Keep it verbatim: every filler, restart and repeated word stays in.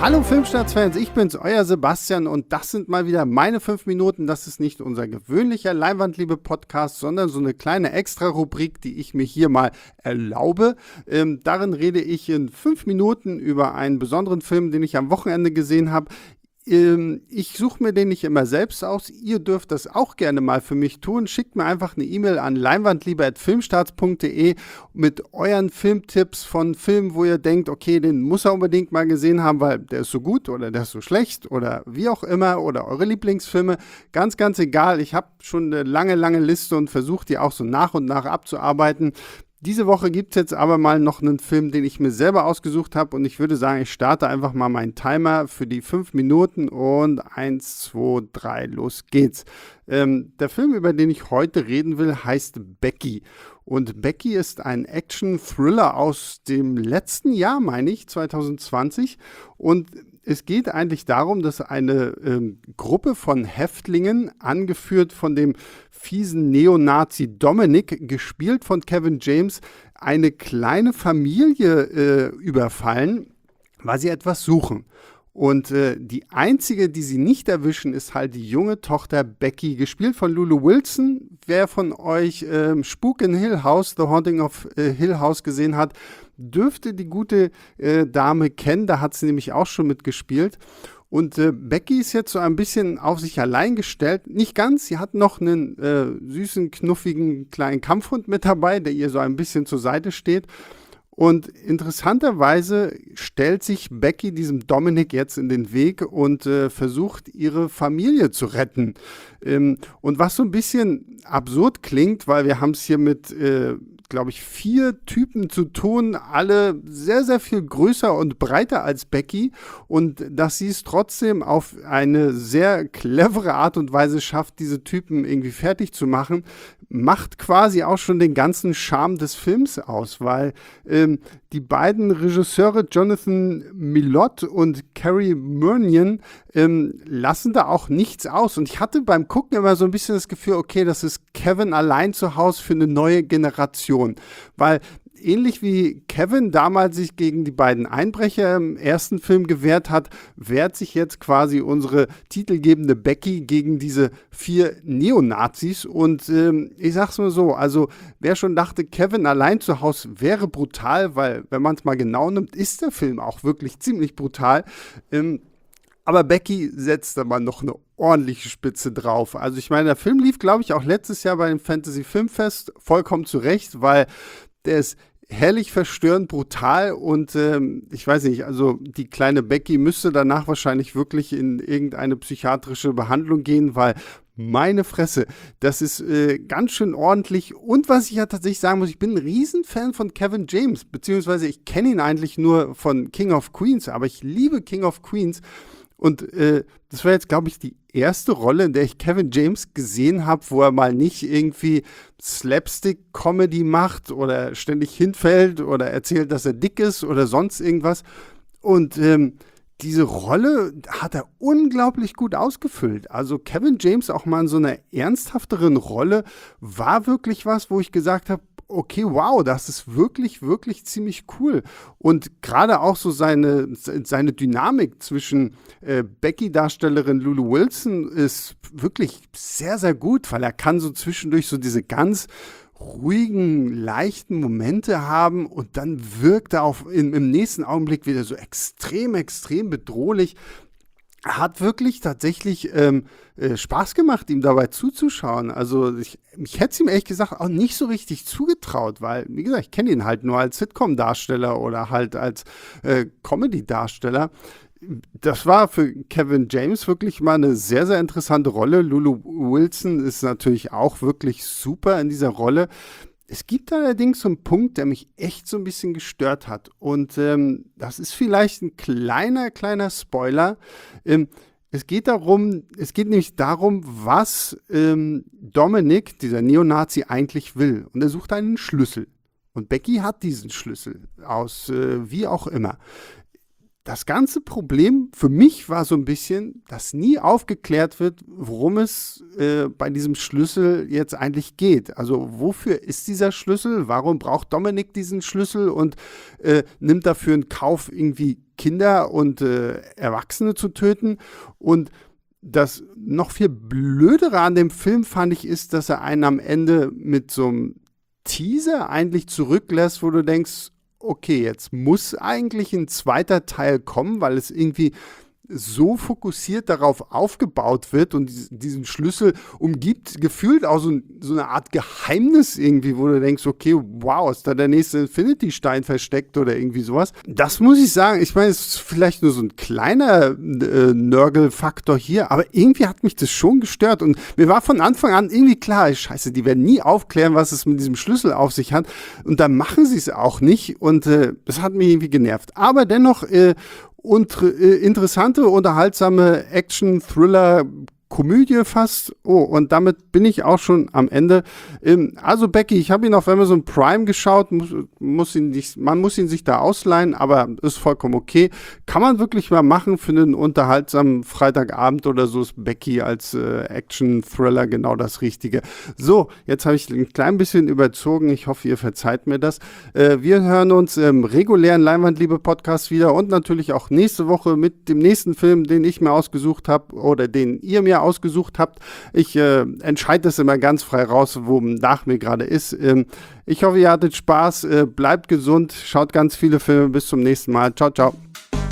Hallo Filmstarts-Fans, ich bin's, euer Sebastian und das sind mal wieder meine fünf Minuten. Das ist nicht unser gewöhnlicher Leinwandliebe-Podcast, sondern so eine kleine Extra-Rubrik, die ich mir hier mal erlaube. Ähm, darin rede ich in fünf Minuten über einen besonderen Film, den ich am Wochenende gesehen habe. Ich suche mir den nicht immer selbst aus. Ihr dürft das auch gerne mal für mich tun. Schickt mir einfach eine E-Mail an leinwandliebe at filmstarts punkt de mit euren Filmtipps von Filmen, wo ihr denkt, okay, den muss er unbedingt mal gesehen haben, weil der ist so gut oder der ist so schlecht oder wie auch immer, oder eure Lieblingsfilme. Ganz, ganz egal. Ich habe schon eine lange, lange Liste und versuche die auch so nach und nach abzuarbeiten. Diese Woche gibt es jetzt aber mal noch einen Film, den ich mir selber ausgesucht habe, und ich würde sagen, ich starte einfach mal meinen Timer für die fünf Minuten und eins, zwei, drei, los geht's. Ähm, der Film, über den ich heute reden will, heißt Becky. Und Becky ist ein Action-Thriller aus dem letzten Jahr, meine ich, zwanzig zwanzig, und es geht eigentlich darum, dass eine ähm, Gruppe von Häftlingen, angeführt von dem fiesen Neonazi Dominic, gespielt von Kevin James, eine kleine Familie äh, überfallen, weil sie etwas suchen. Und äh, die einzige, die sie nicht erwischen, ist halt die junge Tochter Becky, gespielt von Lulu Wilson. Wer von euch ähm, Spuk in Hill House, The Haunting of äh, Hill House gesehen hat, dürfte die gute äh, Dame kennen. Da hat sie nämlich auch schon mitgespielt. Und äh, Becky ist jetzt so ein bisschen auf sich allein gestellt. Nicht ganz, sie hat noch einen äh, süßen, knuffigen kleinen Kampfhund mit dabei, der ihr so ein bisschen zur Seite steht. Und interessanterweise stellt sich Becky diesem Dominic jetzt in den Weg und äh, versucht, ihre Familie zu retten. Ähm, und was so ein bisschen absurd klingt, weil wir haben es hier mit, äh, glaube ich, vier Typen zu tun, alle sehr, sehr viel größer und breiter als Becky, und dass sie es trotzdem auf eine sehr clevere Art und Weise schafft, diese Typen irgendwie fertig zu machen, macht quasi auch schon den ganzen Charme des Films aus, weil ähm, die beiden Regisseure Jonathan Milott und Carey Murnion ähm, lassen da auch nichts aus. Und ich hatte beim Gucken immer so ein bisschen das Gefühl, okay, das ist Kevin allein zu Hause für eine neue Generation, weil ähnlich wie Kevin damals sich gegen die beiden Einbrecher im ersten Film gewehrt hat, wehrt sich jetzt quasi unsere titelgebende Becky gegen diese vier Neonazis. Und ähm, ich sag's mal so, also wer schon dachte, Kevin allein zu Hause wäre brutal, weil wenn man es mal genau nimmt, ist der Film auch wirklich ziemlich brutal. Ähm, aber Becky setzt da mal noch eine ordentliche Spitze drauf. Also ich meine, der Film lief, glaube ich, auch letztes Jahr bei dem Fantasy Filmfest vollkommen zurecht, weil der ist herrlich verstörend, brutal, und ähm, ich weiß nicht, also die kleine Becky müsste danach wahrscheinlich wirklich in irgendeine psychiatrische Behandlung gehen, weil meine Fresse, das ist äh, ganz schön ordentlich. Und was ich ja tatsächlich sagen muss, ich bin ein Riesenfan von Kevin James, beziehungsweise ich kenne ihn eigentlich nur von King of Queens, aber ich liebe King of Queens. Und äh, das war jetzt, glaube ich, die erste Rolle, in der ich Kevin James gesehen habe, wo er mal nicht irgendwie Slapstick-Comedy macht oder ständig hinfällt oder erzählt, dass er dick ist oder sonst irgendwas. Und ähm, diese Rolle hat er unglaublich gut ausgefüllt. Also Kevin James auch mal in so einer ernsthafteren Rolle war wirklich was, wo ich gesagt habe, okay, wow, das ist wirklich, wirklich ziemlich cool. Und gerade auch so seine, seine Dynamik zwischen äh, Becky-Darstellerin Lulu Wilson ist wirklich sehr, sehr gut, weil er kann so zwischendurch so diese ganz ruhigen, leichten Momente haben, und dann wirkt er auf, im, im nächsten Augenblick wieder so extrem, extrem bedrohlich. Hat wirklich tatsächlich ähm, äh, Spaß gemacht, ihm dabei zuzuschauen. Also ich, ich hätte es ihm ehrlich gesagt auch nicht so richtig zugetraut, weil, wie gesagt, ich kenne ihn halt nur als Sitcom-Darsteller oder halt als äh, Comedy-Darsteller. Das war für Kevin James wirklich mal eine sehr, sehr interessante Rolle. Lulu Wilson ist natürlich auch wirklich super in dieser Rolle. Es gibt allerdings so einen Punkt, der mich echt so ein bisschen gestört hat. Und ähm, das ist vielleicht ein kleiner, kleiner Spoiler. Ähm, es geht darum, es geht nämlich darum, was ähm, Dominic, dieser Neonazi, eigentlich will. Und er sucht einen Schlüssel. Und Becky hat diesen Schlüssel aus, äh, wie auch immer. das ganze Problem für mich war so ein bisschen, dass nie aufgeklärt wird, worum es äh, bei diesem Schlüssel jetzt eigentlich geht. Also wofür ist dieser Schlüssel? Warum braucht Dominik diesen Schlüssel und äh, nimmt dafür in Kauf, irgendwie Kinder und äh, Erwachsene zu töten? Und das noch viel Blödere an dem Film fand ich ist, dass er einen am Ende mit so einem Teaser eigentlich zurücklässt, wo du denkst, okay, jetzt muss eigentlich ein zweiter Teil kommen, weil es irgendwie so fokussiert darauf aufgebaut wird und diesen Schlüssel umgibt gefühlt auch so, so eine Art Geheimnis irgendwie, wo du denkst, okay, wow, ist da der nächste Infinity-Stein versteckt oder irgendwie sowas. Das muss ich sagen, ich meine, es ist vielleicht nur so ein kleiner äh, Nörgel-Faktor hier, aber irgendwie hat mich das schon gestört und mir war von Anfang an irgendwie klar, scheiße, die werden nie aufklären, was es mit diesem Schlüssel auf sich hat und dann machen sie es auch nicht und äh, das hat mich irgendwie genervt. Aber dennoch äh, Und äh, interessante, unterhaltsame Action-Thriller- Komödie fast. Oh, und damit bin ich auch schon am Ende. Ähm, also Becky, ich habe ihn auf Amazon Prime geschaut, muss, muss ihn nicht, man muss ihn sich da ausleihen, aber ist vollkommen okay. Kann man wirklich mal machen für einen unterhaltsamen Freitagabend oder so, ist Becky als äh, Action-Thriller genau das Richtige. So, jetzt habe ich ein klein bisschen überzogen. Ich hoffe, ihr verzeiht mir das. Äh, wir hören uns im regulären Leinwandliebe-Podcast wieder und natürlich auch nächste Woche mit dem nächsten Film, den ich mir ausgesucht habe oder den ihr mir ausgesucht habt. Ich äh, entscheide das immer ganz frei raus, wo nach mir gerade ist. Ähm, ich hoffe, ihr hattet Spaß. Äh, bleibt gesund. Schaut ganz viele Filme. Bis zum nächsten Mal. Ciao, ciao.